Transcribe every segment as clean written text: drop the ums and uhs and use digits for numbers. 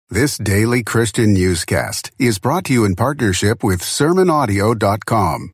This daily Christian newscast is brought to you in partnership with SermonAudio.com.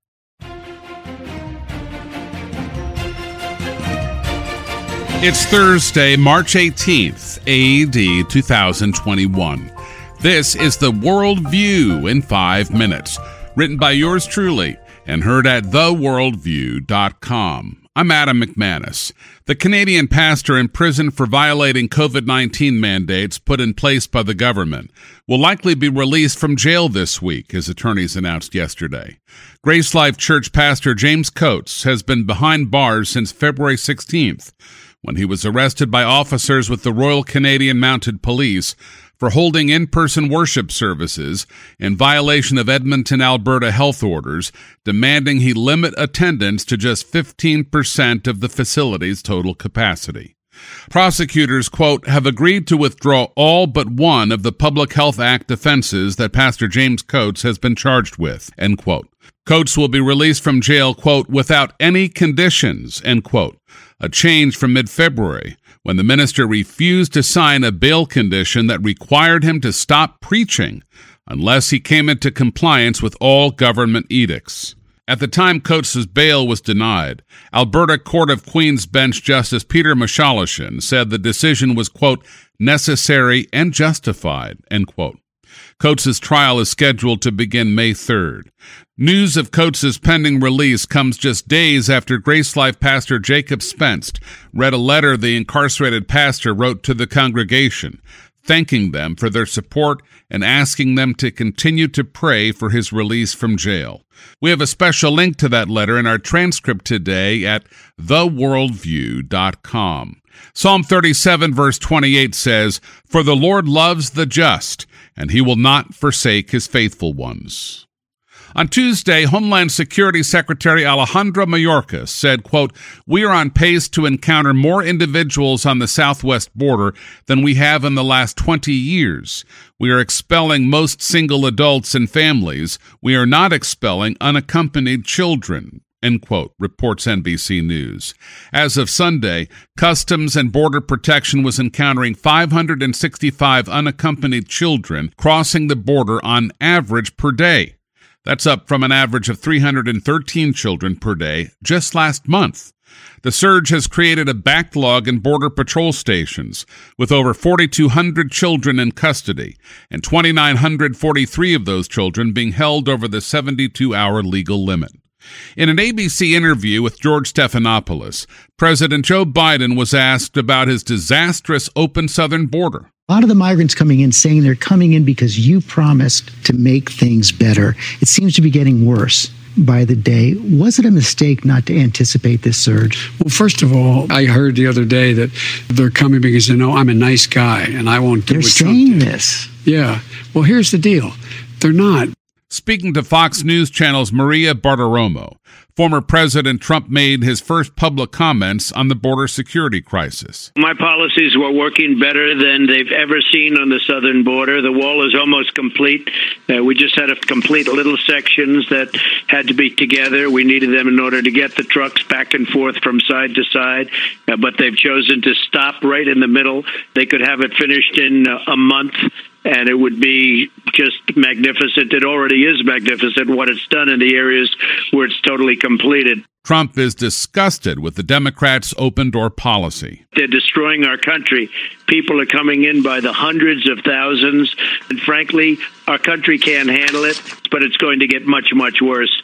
It's Thursday, March 18th, A.D. 2021. This is the World View in 5 minutes, written by yours truly and heard at theworldview.com. I'm Adam McManus. The Canadian pastor imprisoned for violating COVID-19 mandates put in place by the government will likely be released from jail this week, his attorneys announced yesterday. Grace Life Church pastor James Coates has been behind bars since February 16th, when he was arrested by officers with the Royal Canadian Mounted Police for holding in-person worship services in violation of Edmonton, Alberta health orders, demanding he limit attendance to just 15% of the facility's total capacity. Prosecutors, quote, have agreed to withdraw all but one of the Public Health Act offenses that Pastor James Coates has been charged with, end quote. Coates will be released from jail, quote, without any conditions, end quote, a change from mid-February, when the minister refused to sign a bail condition that required him to stop preaching unless he came into compliance with all government edicts. At the time Coates' bail was denied, Alberta Court of Queen's Bench Justice Peter Mishalishin said the decision was, quote, necessary and justified, end quote. Coates' trial is scheduled to begin May 3rd. News of Coates' pending release comes just days after Grace Life pastor Jacob Spence read a letter the incarcerated pastor wrote to the congregation, thanking them for their support and asking them to continue to pray for his release from jail. We have a special link to that letter in our transcript today at theworldview.com. Psalm 37 verse 28 says, "For the Lord loves the just, and he will not forsake his faithful ones." On Tuesday, Homeland Security Secretary Alejandro Mayorkas said, quote, "We are on pace to encounter more individuals on the southwest border than we have in the last 20 years. We are expelling most single adults and families. We are not expelling unaccompanied children," end quote, reports NBC News. As of Sunday, Customs and Border Protection was encountering 565 unaccompanied children crossing the border on average per day. That's up from an average of 313 children per day just last month. The surge has created a backlog in Border Patrol stations, with over 4,200 children in custody, and 2,943 of those children being held over the 72-hour legal limit. In an ABC interview with George Stephanopoulos, President Joe Biden was asked about his disastrous open southern border. A lot of the migrants coming in saying they're coming in because you promised to make things better. It seems to be getting worse by the day. Was it a mistake not to anticipate this surge? Well, first of all, I heard the other day that they're coming because they know I'm a nice guy and I won't do what Trump did. They're saying this. Yeah. Well, here's the deal. They're not. Speaking to Fox News Channel's Maria Bartiromo, former President Trump made his first public comments on the border security crisis. My policies were working better than they've ever seen on the southern border. The wall is almost complete. We just had to complete little sections that had to be together. We needed them in order to get the trucks back and forth from side to side, but they've chosen to stop right in the middle. They could have it finished in a month, and it would be just magnificent. It already is magnificent what it's done in the areas where it's totally completed. Trump is disgusted with the Democrats' open-door policy. They're destroying our country. People are coming in by the hundreds of thousands, and frankly, our country can't handle it, but it's going to get much, much worse.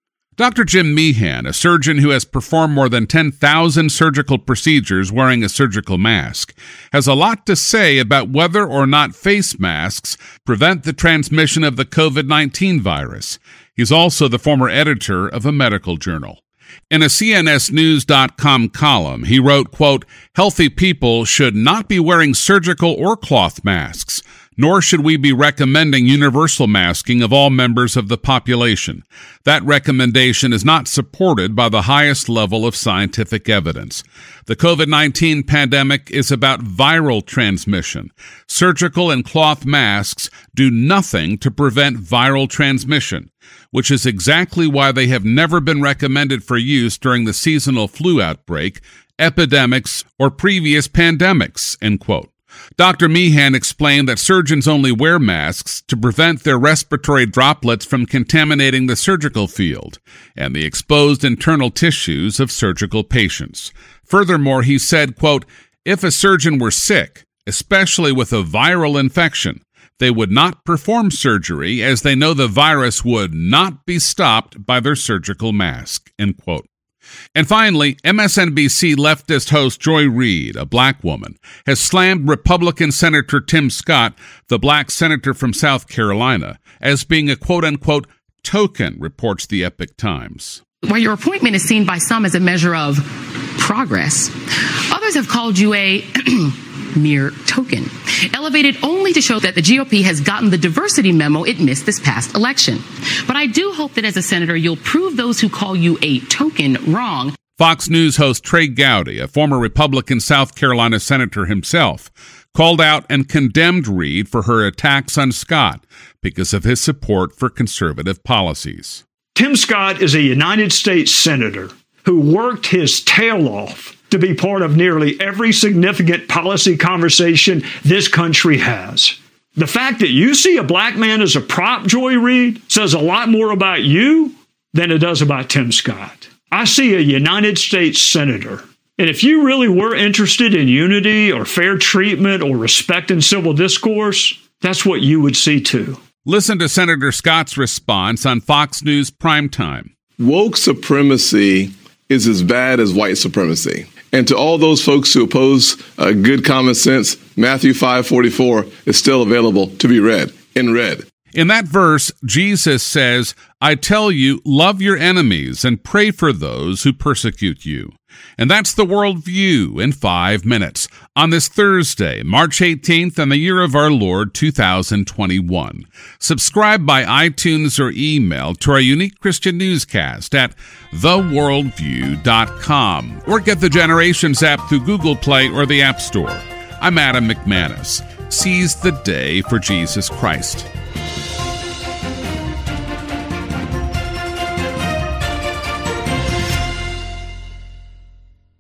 Dr. Jim Meehan, a surgeon who has performed more than 10,000 surgical procedures wearing a surgical mask, has a lot to say about whether or not face masks prevent the transmission of the COVID-19 virus. He's also the former editor of a medical journal. In a CNSnews.com column, he wrote, quote, "Healthy people should not be wearing surgical or cloth masks, nor should we be recommending universal masking of all members of the population. That recommendation is not supported by the highest level of scientific evidence. The COVID-19 pandemic is about viral transmission. Surgical and cloth masks do nothing to prevent viral transmission, which is exactly why they have never been recommended for use during the seasonal flu outbreak, epidemics, or previous pandemics," end quote. Dr. Meehan explained that surgeons only wear masks to prevent their respiratory droplets from contaminating the surgical field and the exposed internal tissues of surgical patients. Furthermore, he said, quote, if a surgeon were sick, especially with a viral infection, they would not perform surgery as they know the virus would not be stopped by their surgical mask, end quote. And finally, MSNBC leftist host Joy Reid, a black woman, has slammed Republican Senator Tim Scott, the black senator from South Carolina, as being a quote-unquote token, reports the Epoch Times. While your appointment is seen by some as a measure of progress, others have called you a mere token, elevated only to show that the GOP has gotten the diversity memo it missed this past election. But I do hope that as a senator, you'll prove those who call you a token wrong. Fox News host Trey Gowdy, a former Republican South Carolina senator himself, called out and condemned Reid for her attacks on Scott because of his support for conservative policies. Tim Scott is a United States senator who worked his tail off to be part of nearly every significant policy conversation this country has. The fact that you see a black man as a prop, Joy Reid, says a lot more about you than it does about Tim Scott. I see a United States senator. And if you really were interested in unity or fair treatment or respect in civil discourse, that's what you would see too. Listen to Senator Scott's response on Fox News Primetime. Woke supremacy is as bad as white supremacy. And to all those folks who oppose good common sense, Matthew 5:44 is still available to be read in red. In that verse, Jesus says, I tell you, love your enemies and pray for those who persecute you. And that's the worldview in 5 minutes on this Thursday, March 18th, in the year of our Lord 2021. Subscribe by iTunes or email to our unique Christian newscast at theworldview.com or get the Generations app through Google Play or the App Store. I'm Adam McManus. Seize the day for Jesus Christ.